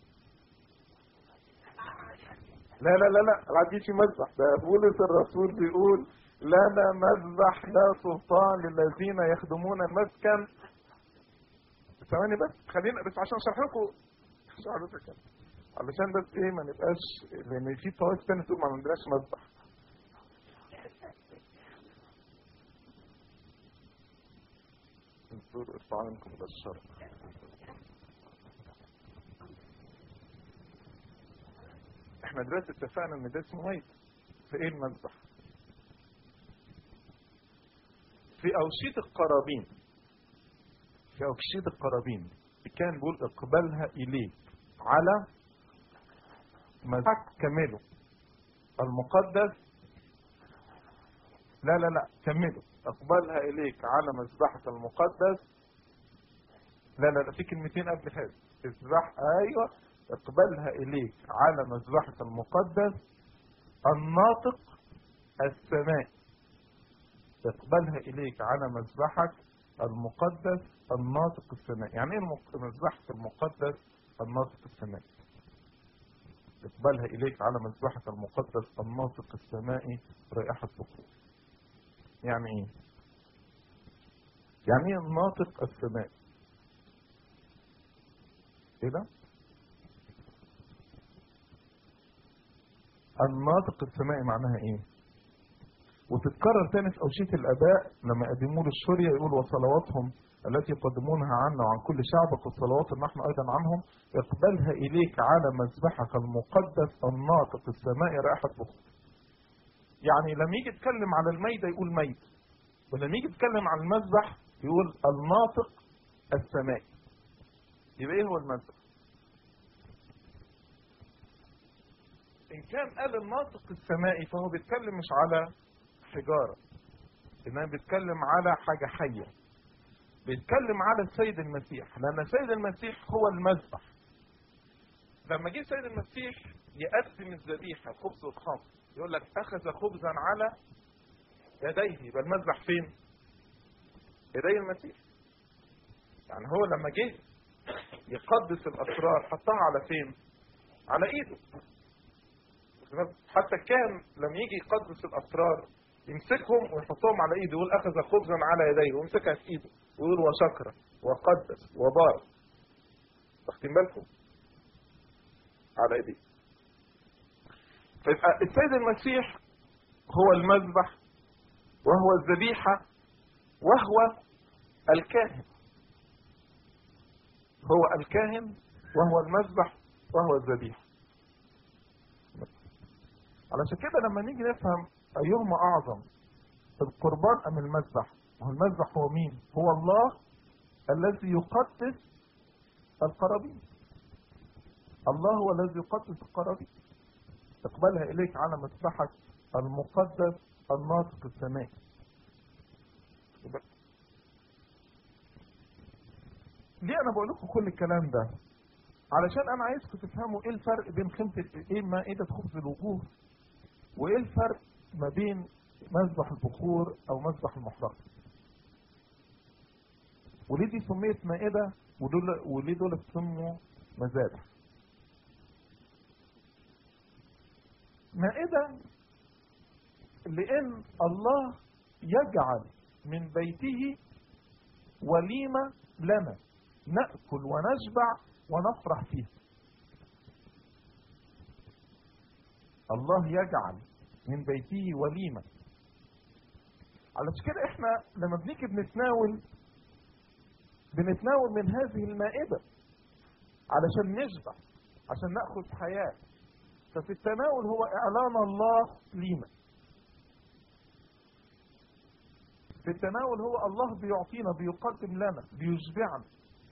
لا لا لا لا ما عنديش مذبح. ده بولس الرسول بيقول لنا مذبح لا سلطان للذين يخدمون المسكن. ثواني بس خلينا بس عشان اشرح لكم علشان بس ايه ما نبقاش، لان في طوائف ثانيه تقول ما عندناش مذبح. انظروا ارفعوا عنكم الشر. احنا دلوقتي اتفقنا ان ده اسمه ميت. في ايه المذبح؟ في أوشية القرابين. في أوشية القرابين كان بيقول اقبلها إليك على مذبحك كمله المقدس. لا لا لا كمله اقبلها إليك على مذبحك المقدس. لا لا لا في كلمتين قبل هذا. اذبح ايوه اقبلها إليك على مذبحك المقدس الناطق السماء. اقبلها إليك على مذبحك المقدس الناطق السماء. يعني ايه مذبحك المقدس الناطق السماء؟ اقبلها إليك على مذبحك المقدس الناطق السمائي رائحة بخور. يعني ايه؟ يعني ايه الناطق السمائي؟ ايه ده؟ الناطق السمائي معناها ايه؟ وتتكرر تاني في أوشية الآباء لما يقدموا له الشرية يقول وصلواتهم التي يقدمونها عنا وعن كل شعبك والصلوات اللي نحن أيضا عنهم اقبلها إليك على مذبحك المقدس الناطق السمائي رائحة بخور. يعني لما يجي يتكلم على الميدة يقول ميت، ولما يجي يتكلم عن المذبح يقول الناطق السمائي. يبقى ايه هو المذبح؟ ان كان قال الناطق السمائي فهو بيتكلم مش على حجارة، انما بيتكلم على حاجة حية، بيتكلم على السيد المسيح، لان السيد المسيح هو المذبح. لما جه السيد المسيح يقدم الذبيحة الخبز والخمر يقول لك اخذ خبزا على يديه، يبقى المذبح فين؟ يدي المسيح. يعني هو لما جه يقدس الاسرار حطها على فين؟ على ايده. حتى كان لما يجي يقدس الاسرار يمسكهم ويحطهم على ايده، يقول اخذ خبزا على يديه ويمسكها في ايده ويقول وشكر وقدس وبارك. واخدين بالكم؟ على ايديه. فيبقى السيد المسيح هو المذبح وهو الذبيحة وهو الكاهن. هو الكاهن وهو المذبح وهو الذبيحة. علشان كده لما نيجي نفهم ايهما اعظم، القربان ام المذبح؟ وهو المذبح هو مين؟ هو الله الذي يقدس القرابين. الله هو الذي يقدس القرابين. اقبلها اليك على مذبحك المقدس الناطق السمائي. ليه انا بقول لكم كل الكلام ده؟ علشان انا عايزكم تفهموا ايه الفرق بين خيمه ايه مائده خبز الوجوه، وايه الفرق ما بين مذبح البخور او مذبح المحرقه. وليه دي سميت مائده ودول وليه دول سموا مذابح؟ مائده لان الله يجعل من بيته وليمه لنا نأكل ونشبع ونفرح فيه. الله يجعل من بيته وليمة. علشان كده احنا لما بنيجي بنتناول بنتناول من هذه المائدة علشان نشبع، عشان نأخذ حياة. ففي التناول هو اعلان الله لينا. في التناول هو الله بيعطينا، بيقدم لنا، بيشبعنا.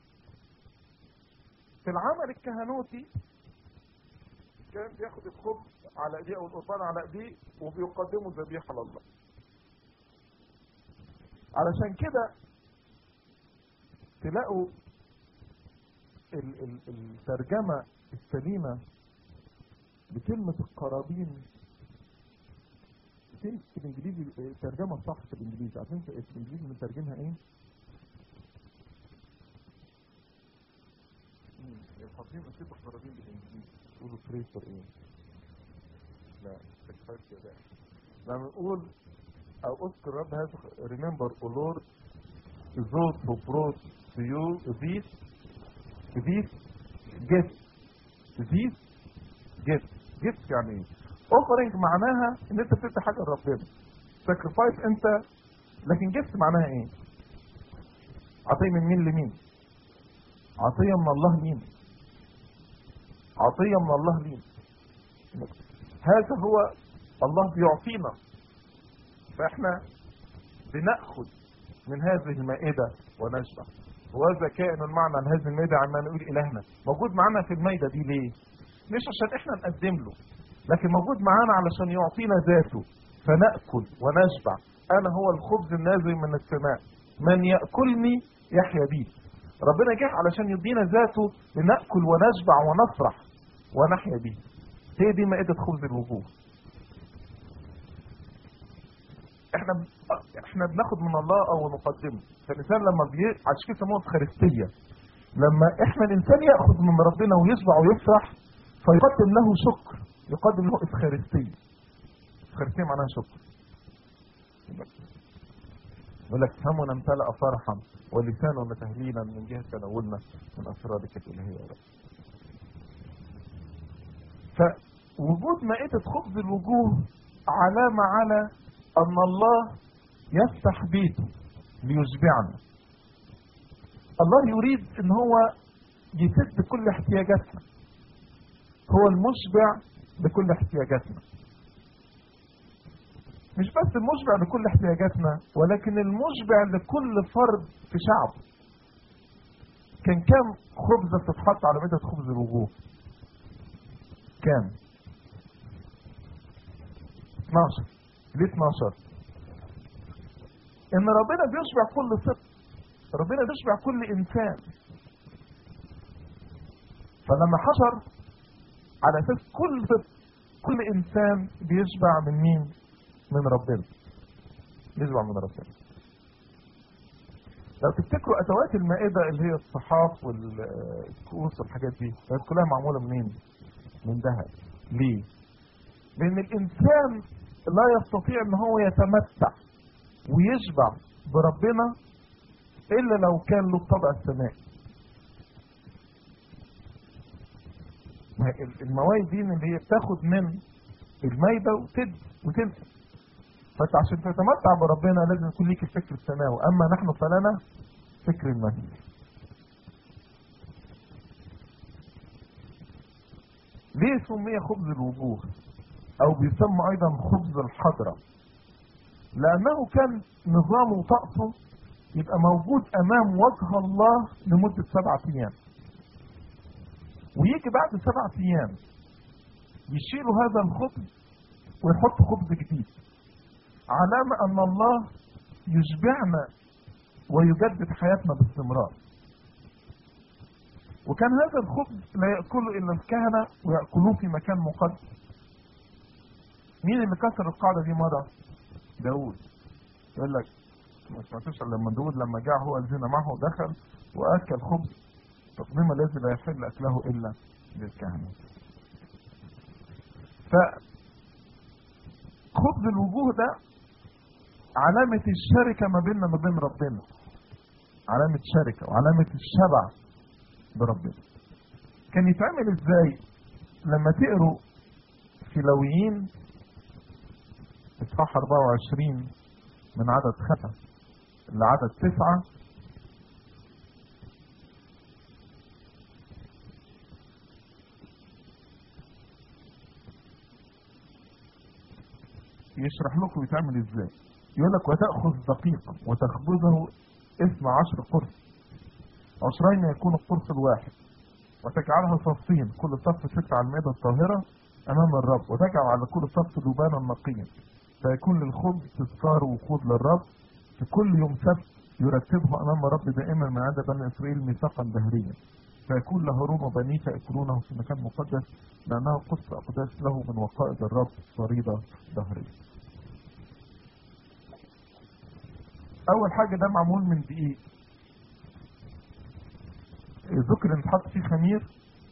في العمل الكهنوتي كان بياخد الخبز على ايديه او القربان على ايديه وبيقدمه ذبيحه لله. علشان كده تلاقوا ال ال الترجمه السليمه بكلمه القرابين في الانجليزي، الترجمه الصح في الانجليزي. عارفين في الانجليزي بنترجمها ايه؟ حاطين نسيب القرابين بالانجليزي يقولوا فريسر ايه؟ لا تكفاش كده. لما نقول او اذكر رب هذا remember O Lord those who brought to you these these gifts these gifts gifts يعني ايه؟ offering معناها ان انت بتدي حاجه لربنا. sacrifice انت، لكن gift معناها ايه؟ عطيه من مين لمين؟ عطيه من الله مين؟ عطية من الله لينا. هذا هو الله بيعطينا، فاحنا بنأخذ من هذه المائدة ونشبع. وهذا كائن المعنى عن هذه المائدة عما نقول إلهنا موجود معنا في المائدة دي. ليه؟ مش عشان احنا نقدم له، لكن موجود معنا علشان يعطينا ذاته فنأكل ونشبع. أنا هو الخبز النازل من السماء، من يأكلني يحيا بي. ربنا جه علشان يدينا ذاته لنأكل ونشبع ونفرح ونحيا به. هي دي مائدة خبز الوجوه. احنا احنا بناخد من الله او نقدمه. فالانسان لما بي عشان كده سموها افخارستيه، لما احنا الانسان ياخذ من ربنا ويشبع ويفرح فيقدم له شكر، يقدم له افخارستيه. افخارستيه معناها شكر. يقول لك فمنا امتلأ فرحا ولساننا تهليلا من جهه تناولنا من اسرارك الالهيه يا رب. فوجود مائدة خبز الوجوه علامة على ان الله يفتح بيته ليشبعنا. الله يريد ان هو يسد كل احتياجاتنا، هو المشبع لكل احتياجاتنا. مش بس المشبع لكل احتياجاتنا، ولكن المشبع لكل فرد في شعبه. كان كام خبزة بتتحط على مائدة خبز الوجوه؟ كام؟ اثناشر. ليه اثناشر؟ ان ربنا بيشبع كل صدق، ربنا بيشبع كل انسان. فلما حشر على اساس كل صدق، كل انسان بيشبع من مين؟ من ربنا. بيشبع من ربنا. لو تفتكروا اتوات المائدة اللي هي الصحاف والكؤوس والحاجات دي كانت كلها معمولة منين؟ من ذهب. ليه؟ لان الانسان لا يستطيع ان هو يتمتع ويشبع بربنا الا لو كان له الطبع السمائي. الموازين اللي هي بتاخد من المائدة وتدي وتنسى. فانت عشان تتمتع بربنا لازم يكون ليك الفكر السماوي، اما نحن فلنا فكر المسيح. ليه سمي خبز الوجوه او بيسمى ايضا خبز الحضرة؟ لانه كان نظامه وطقسه يبقى موجود امام وجه الله لمدة سبعة ايام، ويجي بعد سبعة ايام يشيلوا هذا الخبز ويحطوا خبز جديد، علامة ان الله يشبعنا ويجدد حياتنا باستمرار. وكان هذا الخبز لا يأكله الا الكهنة ويأكلوه في مكان مقدس. مين اللي كسر القاعدة دي مرة؟ داود. يقول لك ما سمعتوش لما داود لما جاء هو الزنا معه دخل واكل خبز تقديم الذي لا يحل اكله الا للكهنة. ف خبز الوجوه ده علامة الشركة ما بيننا ما بين ربنا، علامة شركة وعلامة الشبع بربنا. كان يتعمل ازاي؟ لما تقروا في لويين اصحاح اربعة وعشرين من عدد خمسة لعدد تسعة، يشرح لكم يتعمل ازاي. يقول لك وتأخذ دقيقا وتخبزه اثنى عشر قرص، عشرين يكون القرص الواحد، وتجعلها صفين كل صف ستة على المائدة الطاهرة امام الرب، وتجعل على كل صف لبانا نقيا، فيكون للخبز تذكار وقود للرب. في كل يوم سبت يرتبه امام الرب دائما من عند بني اسرائيل ميثاقا دهريا، فيكون لهارون وبنيه ياكلونه في مكان مقدس، لانه قدس اقداس له من وقائد الرب فريضة دهرية. اول حاجة ده معمول من دقيق. ذكر ان تحط فيه خمير؟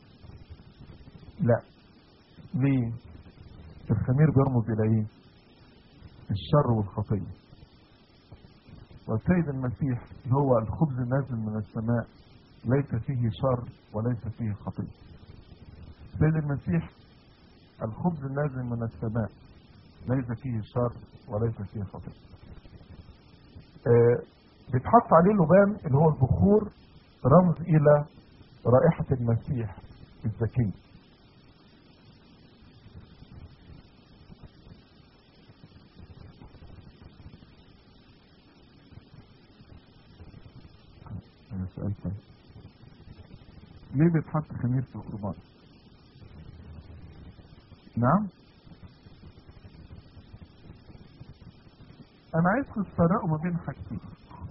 لا. ليه؟ الخمير بيرمز الى ايه؟ الشر والخطية. والسيد المسيح هو الخبز النازل من السماء، ليس فيه شر وليس فيه خطية. السيد المسيح الخبز النازل من السماء، ليس فيه شر وليس فيه خطية. آه بيتحط عليه لبان اللي هو البخور، رمز الى رائحة المسيح الزكي. انا سألت ليه بيتحط خمير في القربان؟ نعم، انا عايزكم تفرقوا ما بين حاجتين،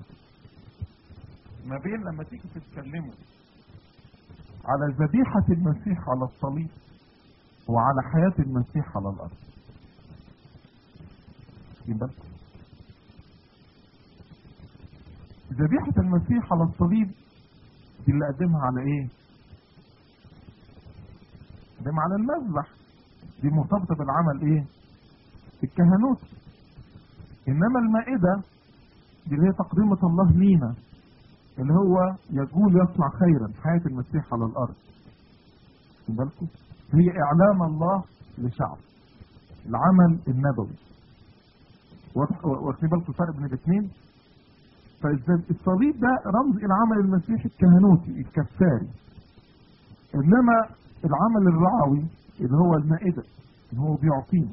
ما بين لما تيجي تتكلموا على ذبيحة المسيح على الصليب وعلى حياة المسيح على الارض. يبقى ذبيحة المسيح على الصليب دي اللي قدمها على ايه؟ قدمها على المذبح، دي مرتبطة بالعمل ايه؟ الكهنوت. انما المائدة دي اللي هي تقديمة الله لينا، اللي هو يقول يصنع خيرا، حياة المسيح على الارض. بالكم هي اعلان الله لشعب، العمل النبوي. واخدين بالكم الفرق بين الاثنين؟ فالصليب ده رمز الى عمل المسيح الكهنوتي الكفاري، انما العمل الرعوي اللي هو المائده اللي هو بيعطينا.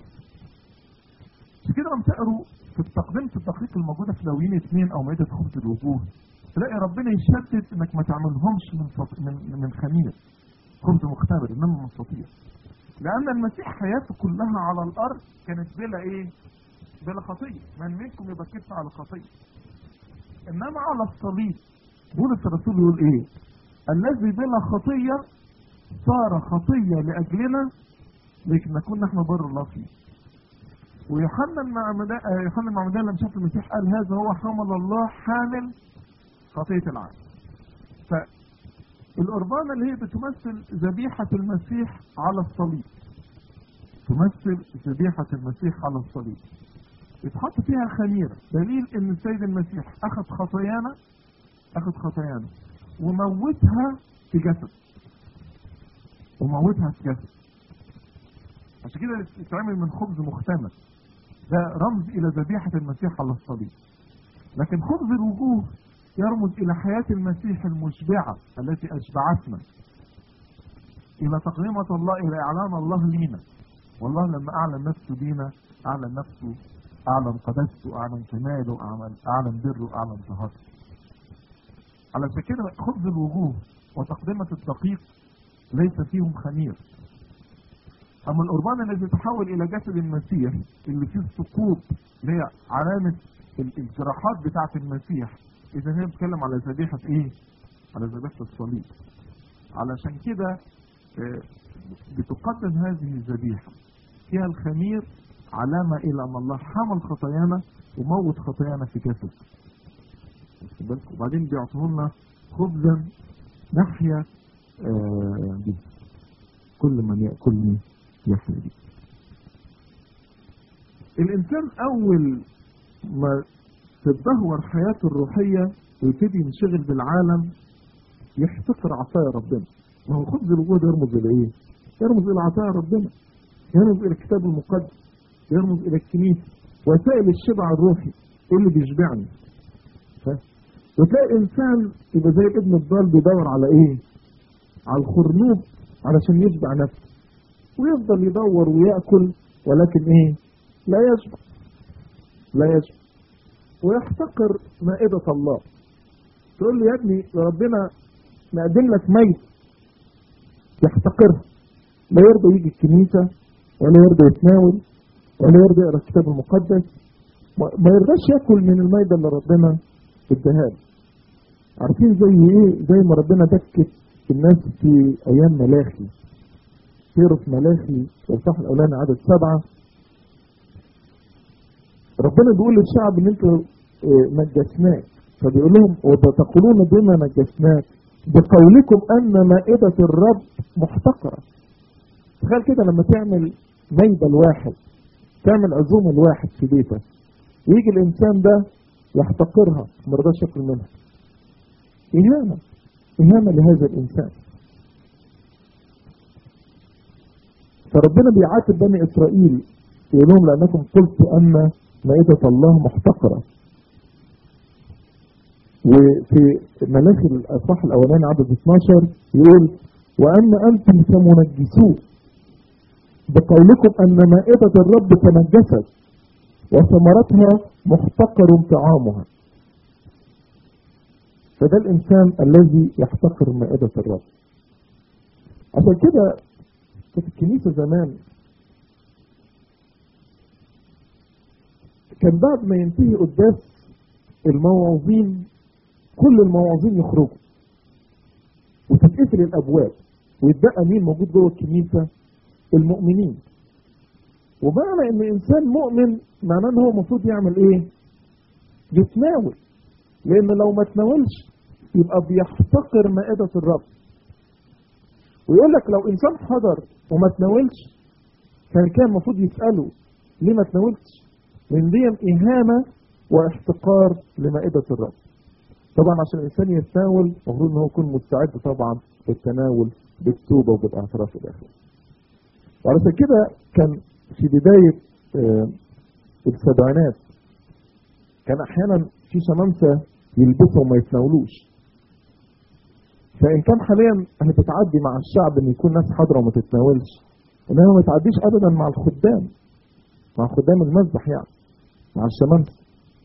عشان كده لما تقروا في تقدمة الدقيق الموجوده في لاويين اثنين او مائده خبز الوجوه، تلاقي ربنا يشدد انك ما تعملهمش من فط... من من خمير خبز مختبر، انما من فطير. لان المسيح حياته كلها على الارض كانت بلا ايه؟ بلا خطيه، من منكم يبكتش على خطيه. انما على الصليب بولس الرسول يقول ايه؟ الذي بلا خطيه صار خطيه لاجلنا لكي نكون نحن بر الله فيه. ويوحنا المعمدان يوحنا المعمدان لما شاف المسيح قال هذا هو حمل الله حامل خطيه العالم. فالقربانه اللي هي بتمثل ذبيحه المسيح على الصليب، تمثل ذبيحه المسيح على الصليب، يتحط فيها خميره، دليل ان السيد المسيح اخذ خطايانا اخذ خطايانا وموتها في جسد وموتها في جسد. عشان كده يتعمل من خبز مختمر، ده رمز الى ذبيحه المسيح على الصليب. لكن خبز الوجوه يرمز الى حياه المسيح المشبعه التي اشبعتنا، الى تقدمه الله، الى اعلان الله لينا. والله لما اعلن نفسه لينا اعلن نفسه، اعلن قدسته، اعلن كماله، اعلن اعلن بره، اعلن طهارته. علشان كده خبز الوجوه وتقدمه الدقيق ليس فيهم خمير. اما القربان الذي يتحول الى جسد المسيح اللي فيه السقوط اللي هي علامه الجراحات بتاعه المسيح، اذا هي بتتكلم على ذبيحه ايه؟ على ذبيحه الصليب. علشان كده بتقدم هذه الذبيحه فيها الخمير علامه الى ان الله حمل خطايانا وموت خطايانا في جسد. وبعدين بيعطوه لنا خبزا نحيا آه به، كل من ياكلني يحيا به. الانسان اول ما تتدهور حياته الروحيه ويبتدي ينشغل بالعالم يحتقر عطايا ربنا. ما هو خبز الوجوه يرمز الى ايه؟ يرمز الى عطايا ربنا، يرمز الى الكتاب المقدس، يرمز الى الكنيسه، وسائل الشبع الروحي اللي بيشبعني. وتلاقي انسان يبقى زي ابن الضال بيدور على ايه؟ على الخرنوب علشان يشبع نفسه، ويفضل يدور ويأكل ولكن ايه؟ لا يشبع لا يشبع ويحتقر مائدة الله. تقول له يا ابني ربنا مقدم لك ميت، يحتقرها، لا يرضى يجي الكنيسة ولا يرضى يتناول ولا يرضى يقرا الكتاب المقدس، ما يرضاش ياكل من الميدة اللي ربنا اداها له. عارفين زي ايه؟ زي ما ربنا دكت الناس في ايام ملاخي، سيروا في ملاخي والصح الاولاني عدد سبعة، ربنا بيقول للشعب ان انتوا نجسناك، فبيقول لهم وتقولون بما نجسناك بقولكم ان مائدة الرب محتقرة. تخيل كده لما تعمل ميدة الواحد، تعمل عزومة الواحد في بيتك، ويجي الانسان ده يحتقرها ما يرضاش ياكل منها. اهانة اهانة لهذا الانسان. فربنا بيعاتب بني اسرائيل يقول لهم لانكم قلتوا ان مائدة الله محتقرة. وفي ملاخي الاصحاح الاولاني عدد اثناشر يقول وان انتم سمنجسون بقولكم ان مائدة الرب تنجست وثمرتها محتقر طعامها. فده الانسان الذي يحتقر مائدة الرب. عشان كده في الكنيسة زمان كان بعد ما ينتهي قداس المواعظين كل المواعظين يخرجوا وتتقفل الابواب ويتبقى مين موجود جوه الكنيسة؟ المؤمنين. ومعنى ان انسان مؤمن معناه ان هو المفروض يعمل ايه؟ يتناول، لان لو ما تناولش يبقى بيحتقر مائدة الرب. ويقول لك لو انسان حضر وما تناولش كان كان المفروض يسأله ليه ما تناولتش؟ لان دي اهانة واحتقار لمائدة الرب. طبعا عشان الانسان يتناول المفروض ان هو يكون مستعد طبعا بالتناول بالتوبة وبالاعتراف الاخر. وعلى كده كان في بداية السبعينات كان احيانا في شمامسه يلبسوا وما يتناولوش. فان كان حاليا هتتعدي مع الشعب ان يكون ناس حاضره وما تتناولش، انما ما تعديش ابدا مع الخدام، مع خدام المذبح يعني، مع الشمامسه.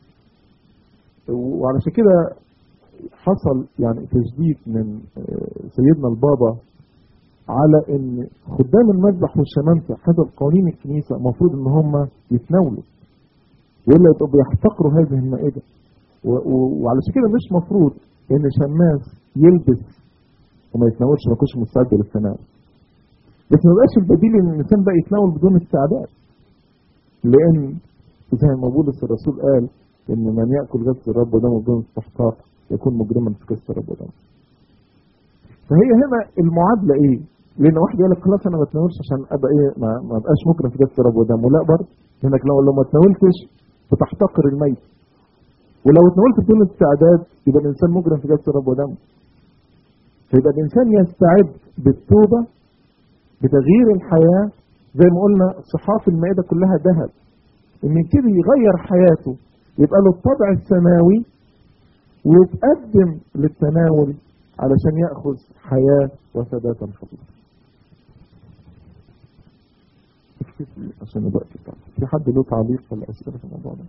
وعلشان كده حصل يعني تشديد من سيدنا البابا على ان خدام المذبح والشمامسه حسب قوانين الكنيسه المفروض ان هم يتناولوا، والا يبقوا بيحتقروا هذه المائده. وعلشان كده مش مفروض ان شماس يلبس وما يتناولش، ما يكونش مستعد للتناول. بس ما بقاش البديل ان الانسان بقى يتناول بدون استعداد، لان زي ما بولس الرسول قال ان من ياكل جسد الرب ودمه بدون استحقاق يكون مجرما في جسد الرب ودمه. فهي هنا المعادله ايه؟ لان واحد يقول لك خلاص انا ما اتناولش عشان ابقى ايه، ما, ما ابقاش مكرم في جسد الرب ودمه. لا، برضه لانك لو لو ما اتناولتش بتحتقر الميت، ولو اتناولت بدون استعداد يبقى الانسان مجرم في جسد الرب ودمه. فيبقى الانسان يستعد بالتوبه بتغيير الحياه، زي ما قلنا صحاف المائده كلها ذهب، ان يبتدي يغير حياته يبقى له الطبع السماوي ويتقدم للتناول علشان ياخذ حياه وثباتا خطيره. عشان الوقت بتاعنا، في حد له تعليق ولا اسئله في الموضوع ده؟